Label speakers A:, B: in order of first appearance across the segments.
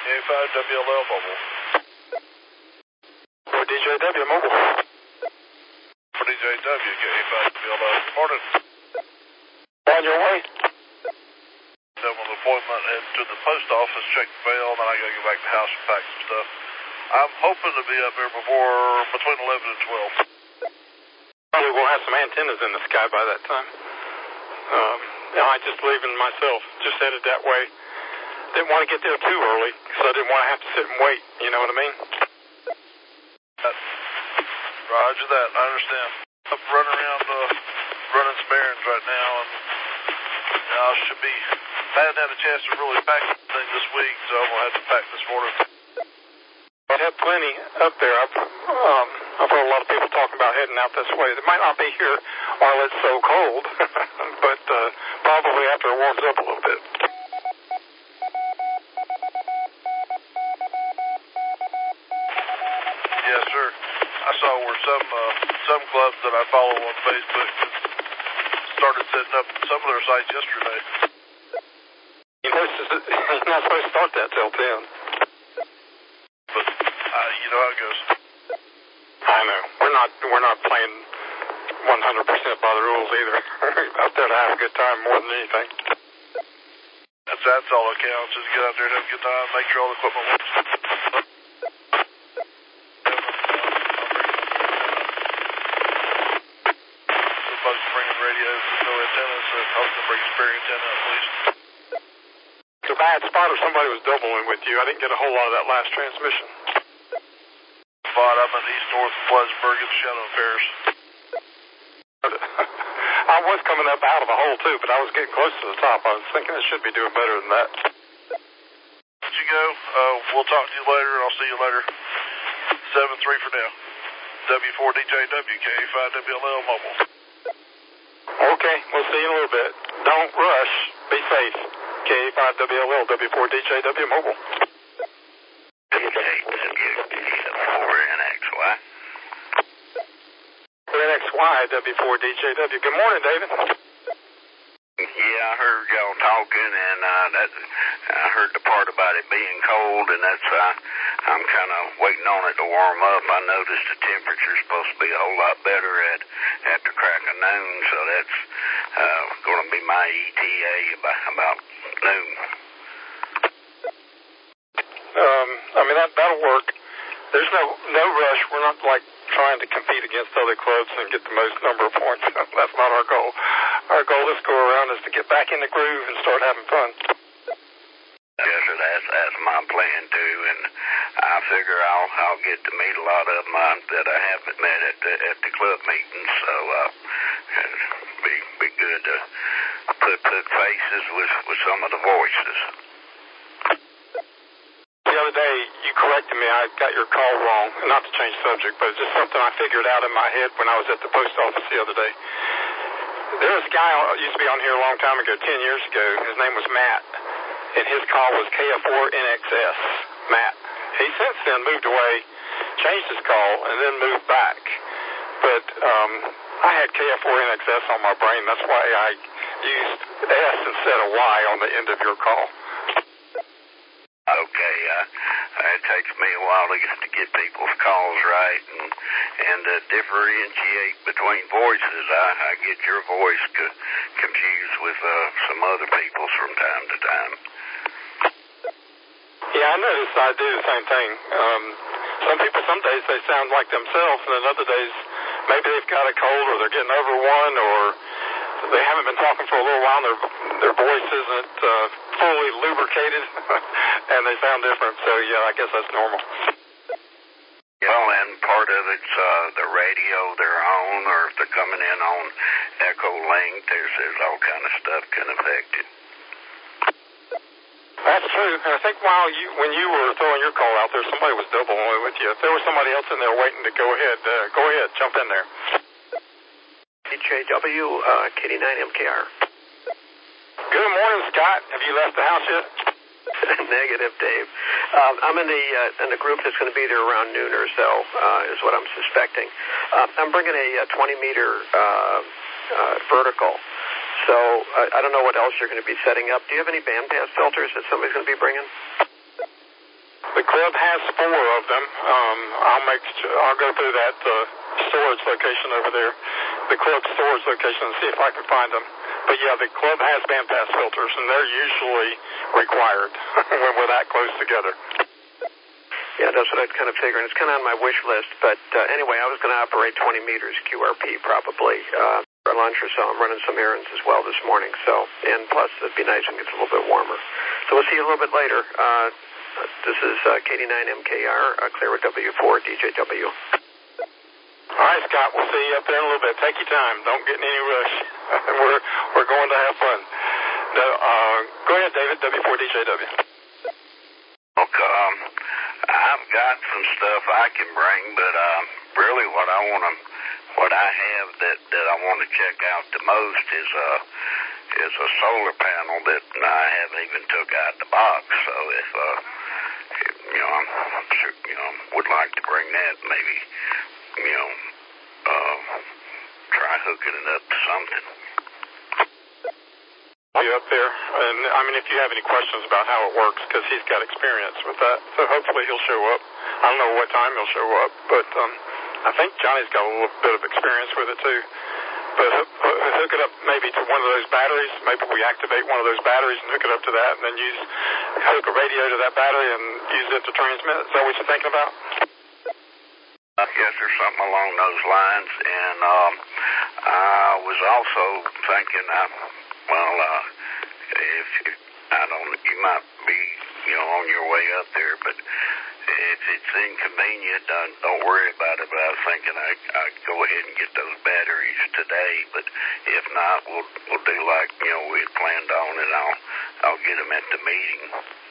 A: K5WLL mobile.
B: For DJW mobile.
A: For DJW, K5WLL. Good morning.
B: On your way?
A: I'm on an appointment, head to the post office, check the mail, and then I gotta go back to the house and pack some stuff. I'm hoping to be up here between 11 and 12.
B: Probably we'll have some antennas in the sky by that time. I just leaving myself, just headed that way. Didn't want to get there too early, because I didn't want to have to sit and wait, you know what I mean?
A: Roger that, I understand. I'm running around, running some errands right now, and I should be, I hadn't had a chance to really pack anything this week, so I'm going to have to pack this morning.
B: I had plenty up there. I've heard a lot of people talking about heading out this way. They might not be here while it's so cold, but probably after it warms up a little bit.
A: Yes, sir. I saw where some clubs that I follow on Facebook started setting up some of their sites yesterday.
B: You're not supposed to start that till 10.
A: But you know how it goes.
B: I know. We're not playing 100% by the rules either. We're out there to have a good time more than anything.
A: That's all that counts. Just get out there and have a good time. Make sure all the equipment works. Folks bringing radios with no antennas, so I was going to bring a spare antenna at least.
B: It's a bad spot or somebody was doubling with you. I didn't get a whole lot of that last transmission.
A: Spot, I'm in east-north Pleasantburg at the Shadow of Paris.
B: I was coming up out of the hole too, but I was getting close to the top. I was thinking I should be doing better than that.
A: Let you go. We'll talk to you later, and I'll see you later. 7-3 for now. W4DJW, K5WLL mobile.
B: Okay, we'll see you in a little bit. Don't rush. Be safe. K5WLL, W4DJW mobile.
C: DJW4NXY.
B: NXY, W4DJW. Good morning, David.
C: Yeah, I heard y'all talking, and I heard the part about it being cold, and that's I'm kind of waiting on it to warm up. I noticed the temperature's supposed to be a whole lot better at the crack of noon, so that's going to be my ETA about noon.
B: That'll work. There's no rush. We're not like trying to compete against other clubs and get the most number of points. That's not our goal. Our goal this go around is to get back in the groove and start having fun.
C: Yes, sir, that's my plan too, and I figure I'll get to meet a lot of them that I haven't met at the club meetings. So it'll be good to put faces with some of the voices.
B: The other day, you corrected me. I got your call wrong. Not to change subject, but it's just something I figured out in my head when I was at the post office the other day. There was a guy who used to be on here a long time ago, 10 years ago. His name was Matt, and his call was KF4NXS, Matt. He since then moved away, changed his call, and then moved back. But I had KF4NXS on my brain. That's why I used S instead of Y on the end of your call.
C: Okay, it takes me a while to get people's calls right and differentiate between voices. I get your voice confused with some other people's from time to time.
B: Yeah, I noticed I do the same thing. Some people, some days they sound like themselves, and then other days maybe they've got a cold or they're getting over one, or they haven't been talking for a little while and their voice isn't fully lubricated and they sound different. So yeah, I guess that's normal.
C: Well, and part of it's the radio they're on, or if they're coming in on echo length, there's all kind of stuff can affect it.
B: That's true. And I think when you were throwing your call out there, somebody was doubling with you. If there was somebody else in there waiting to go ahead, jump in there.
D: DJW, KD9MKR.
B: Good morning, Scott. Have you left the house yet?
D: Negative, Dave. I'm in the group that's going to be there around noon or so, is what I'm suspecting. I'm bringing a 20-meter vertical. So I don't know what else you're going to be setting up. Do you have any bandpass filters that somebody's going to be bringing?
B: club has 4 of them. I'll go through that storage location over there, the club storage location, and see if I can find them. But yeah, the club has bandpass filters, and they're usually required when we're that close together.
D: Yeah, that's what I'd kind of figure, and it's kind of on my wish list. But anyway, I was going to operate 20 meters QRP probably for lunch or so. I'm running some errands as well this morning, so, and plus it'd be nice when it gets a little bit warmer. So we'll see you a little bit later. This is KD9MKR, Clearwood W4 DJW.
B: All right, Scott, we'll see you up there in a little bit. Take your time. Don't get in any rush. We're going to have fun. Go ahead, David, W4DJW.
C: Okay, I've got some stuff I can bring, but really what I have that I want to check out the most is a solar panel that I haven't even took out the box. So if would like to bring that, maybe try hooking it up to something.
B: You up there, and I mean, if you have any questions about how it works, because he's got experience with that, so hopefully he'll show up. I don't know what time he'll show up, but I think Johnny's got a little bit of experience with it too. But hook it up maybe to one of those batteries. Maybe we activate one of those batteries and hook it up to that, and then hook a radio to that battery and use it to transmit. Is that what you're thinking about?
C: I guess there's something along those lines, and I was also thinking, you might be, on your way up there, but if it's inconvenient, don't worry about it. But I was thinking I'd go ahead and get those batteries today, but if not, we'll do like we had planned on, and I'll get them at the meeting.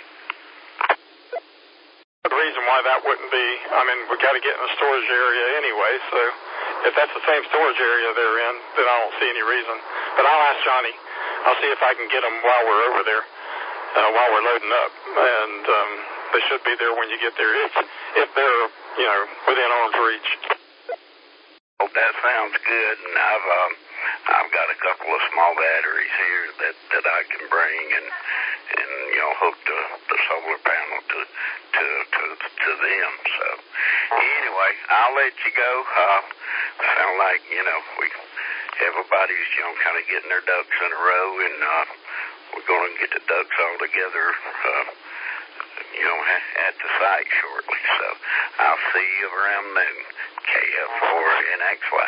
B: The reason why that wouldn't be, we got to get in a storage area anyway, so if that's the same storage area they're in, then I don't see any reason. But I'll ask Johnny. I'll see if I can get them while we're over there, while we're loading up, and they should be there when you get there, if they're, within arm's reach.
C: Well, that sounds good, and I've got a couple of small batteries here that I can bring and hook the solar panel to them. So anyway, I'll let you go. Sound like everybody's kind of getting their ducks in a row, and we're going to get the ducks all together at the site shortly. So I'll see you around noon. KF4 and XY.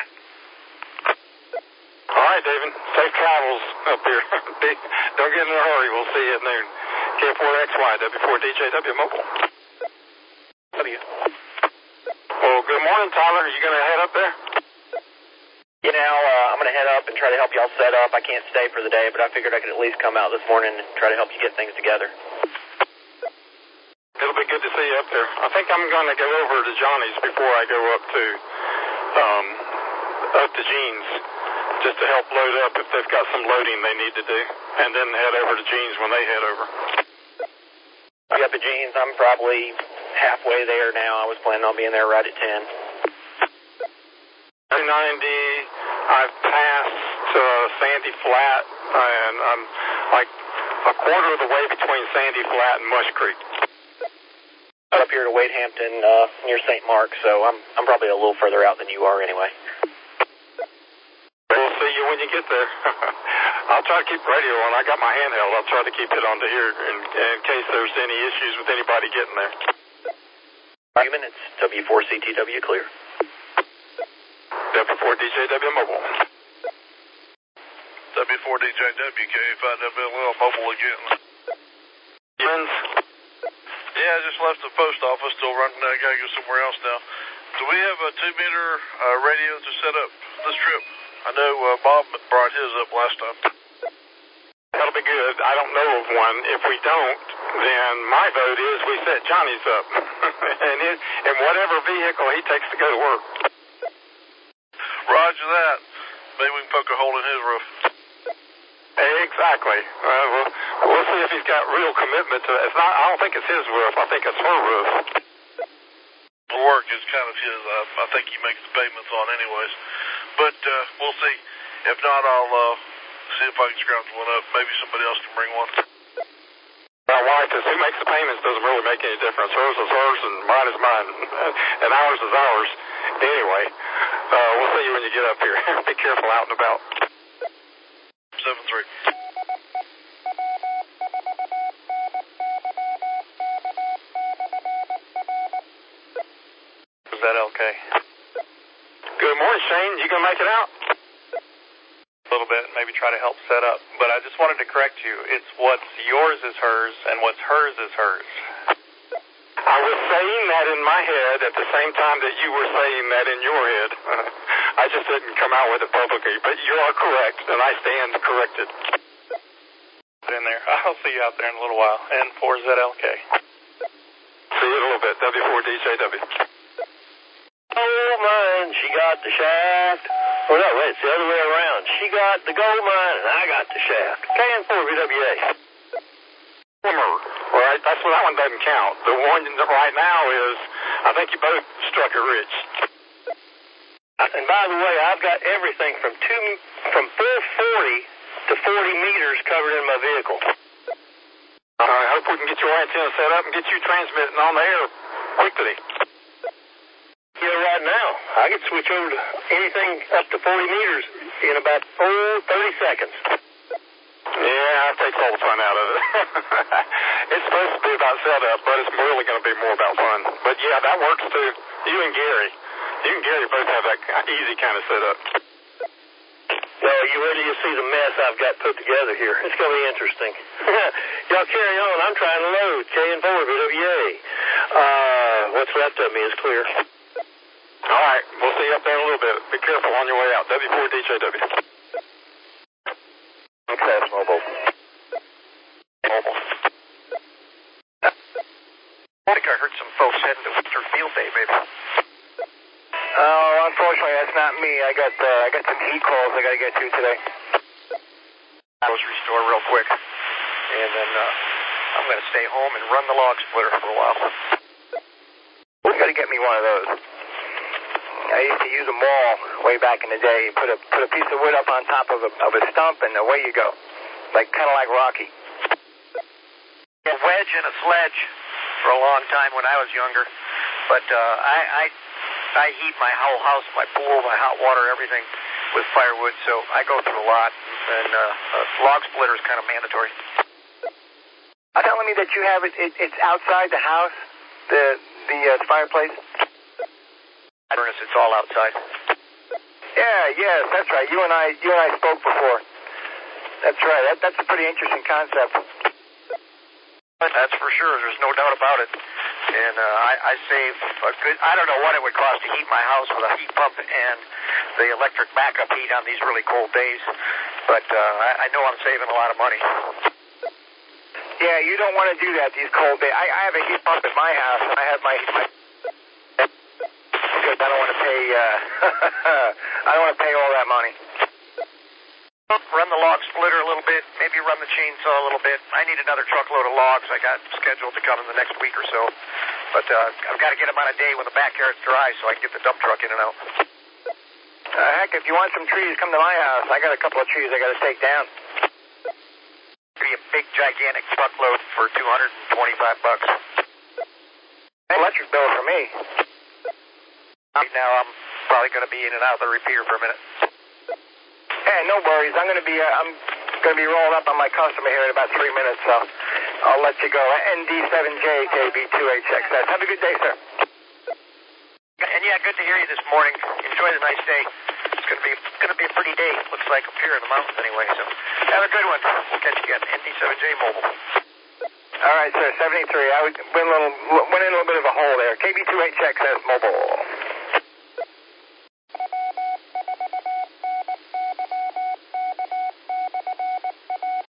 B: All right, David. Safe travels up here. Don't get in a hurry. We'll see you at noon. KF4XY, W4DJW Mobile.
D: W.
B: Well, good morning, Tyler. Are you going to head up there?
E: I'm going to head up and try to help y'all set up. I can't stay for the day, but I figured I could at least come out this morning and try to help you get things together.
B: It'll be good to see you up there. I think I'm going to go over to Johnny's before I go up to Gene's, just to help load up if they've got some loading they need to do, and then head over to Gene's when they head over.
E: Yeah, the Gene's, I'm probably halfway there now. I was planning on being there right at 10.
B: 90, I've passed Sandy Flat, and I'm like a quarter of the way between Sandy Flat and Mush Creek.
E: Up here to Wade Hampton, near St. Mark, so I'm probably a little further out than you are anyway.
B: We'll see you when you get there. I'll try to keep radio on. I got my handheld. I'll try to keep it on to here in case there's any issues with anybody getting there.
E: Argument, it's W4CTW clear.
B: W4DJW Mobile.
A: W4DJW, K5WL Mobile again.
B: Friends?
A: Yeah, I just left the post office, still running. I gotta go somewhere else now. Do we have a 2-meter radio to set up this trip? I know Bob brought his up last time.
B: That'll be good. I don't know of one. If we don't, then my vote is we set Johnny's up. and whatever vehicle he takes to go to work.
A: Roger that. Maybe we can poke a hole in his roof.
B: Exactly. We'll see if he's got real commitment to it. I don't think it's his roof. I think it's her roof.
A: The work is kind of his. I think he makes the payments on anyways. But we'll see. If not, I'll see if I can scrounge one up. Maybe somebody else can bring one.
B: Well, wife is who makes the payments doesn't really make any difference. Hers is hers and mine is mine. And ours is ours. Anyway, we'll see you when you get up here. Be careful out and about.
A: 7-3.
E: Is that okay?
B: Good morning, Shane. You gonna make it out?
E: A little bit, maybe try to help set up. But I just wanted to correct you. It's what's yours is hers, and what's hers is hers.
B: I was saying that in my head at the same time that you were saying that in your head. I just didn't come out with it publicly. But you are correct, and I stand corrected.
E: In there. I'll see you out there in a little while. N4ZLK.
B: See you in a little bit. W4DJW.
F: Gold mine, she got the shaft. Oh, no, wait, it's the other way around. She got the gold mine, and I got the shaft. KN4VWA.
B: Right, that's what that one doesn't count. The one right now is, I think you both struck it rich.
F: And by the way, I've got everything from 440 to 40 meters covered in my vehicle.
B: I hope we can get your antenna set up and get you transmitting on the air quickly.
F: Yeah, right now, I could switch over to anything up to 40 meters in about 30 seconds.
B: Yeah, that takes all the fun out of it. It's supposed to be about setup, but it's really going to be more about fun. But yeah, that works too. You and Gary both have that easy kind of setup.
F: Well, you ready to see the mess I've got put together here? It's going to be interesting. Y'all carry on. I'm trying to load KN4VWA. What's left of me is clear.
B: All right, we'll see you up there in a little bit. Be careful on your way out. W4DJW.
F: Okay, that's mobile. Mobile.
E: I think I heard some folks heading to Winter Field Day, maybe.
F: Oh, unfortunately, that's not me. I got some heat calls I got to get to today.
E: Grocery store real quick. And then I'm going to stay home and run the log splitter for a while.
F: You got to get me one of those. I used to use a maul way back in the day. You put a piece of wood up on top of a stump, and away you go, kind of like Rocky.
E: A wedge and a sledge for a long time when I was younger, but I heat my whole house, my pool, my hot water, everything with firewood, so I go through a lot, and log splitter is kind of mandatory.
F: Telling me that you have it's outside the house, the fireplace.
E: Furnace, it's all outside.
F: Yes, that's right. You and I spoke before. That's right. That's a pretty interesting concept.
E: That's for sure. There's no doubt about it. And I save a good. I don't know what it would cost to heat my house with a heat pump and the electric backup heat on these really cold days. But I know I'm saving a lot of money.
F: Yeah, you don't want to do that these cold days. I have a heat pump at my house, and I have my because I don't want to pay. I don't want to pay all that money.
E: Run the log splitter a little bit, maybe run the chainsaw a little bit. I need another truckload of logs I got scheduled to come in the next week or so. But I've got to get them on a day when the backyard's dry so I can get the dump truck in and out.
F: Heck, if you want some trees, come to my house. I got a couple of trees I got to take down.
E: It'd be a big, gigantic truckload for $225.
F: Electric bill for me.
E: Right now, I'm probably going to be in and out of the repeater for a minute.
F: Yeah, no worries. I'm going to be rolling up on my customer here in about 3 minutes, so I'll let you go. ND7JKB2HXS. Have a good day, sir.
E: And yeah, good to hear you this morning. Enjoy the nice day. It's going to be a pretty day. Looks like up here in the mountains anyway. So have a good one. We'll catch you again. ND7J Mobile.
F: All right, sir. 73. I went in a little bit of a hole there. KB2HXS Mobile.